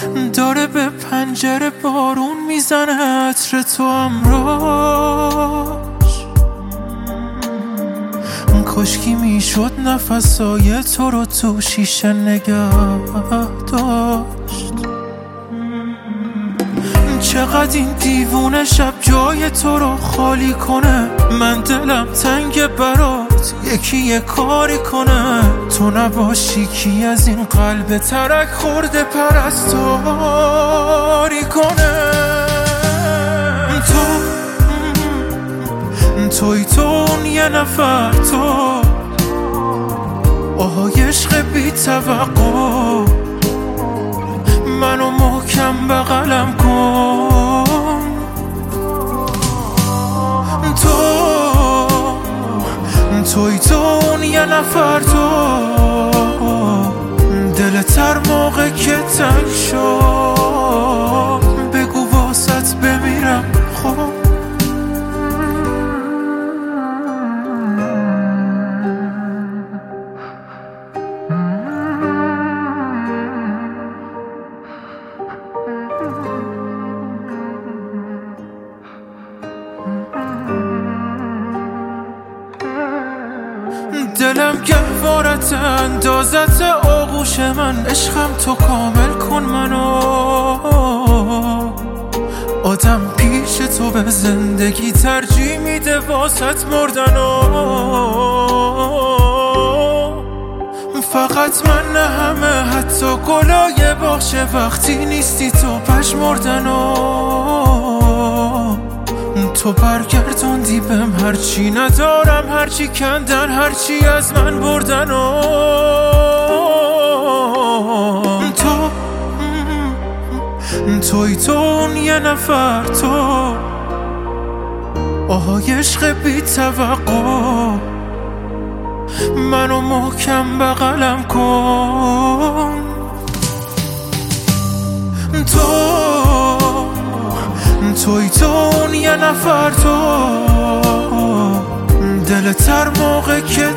داره به پنجره بارون میزنه عطر تو امراش. کاشکی میشد نفسای تو رو تو شیشه نگه داشت. چقدر این دیوونه شب جای تو رو خالی کنه. من دلم تنگ برات یکی یه کاری کنه. تو نباشی کی از این قلب ترک خورده پرستاری کنه. توی تو اون یه نفر تو آهای عشق بی توقع. منو محکم بغلم کن. توی تو اون یه نفر تو دلت هر موقع که تنگ شد بگو واسط بمیرم خب. دلم گهوارت اندازت آغوش من. عشقم تو کامل کن منو. آدم پیش تو به زندگی ترجیح میده واسط مردنو. فقط من نه همه حتی گلای باغچه وقتی نیستی تو پژمردنو. تو برگردوندی بهم هرچی ندارم هرچی کندن هرچی از من بردن. توی تو اون یه نفر تو آهای عشق بی توقع. منو محکم بغلم کن. توی تو اون یه نفر تو دلت هر موقع که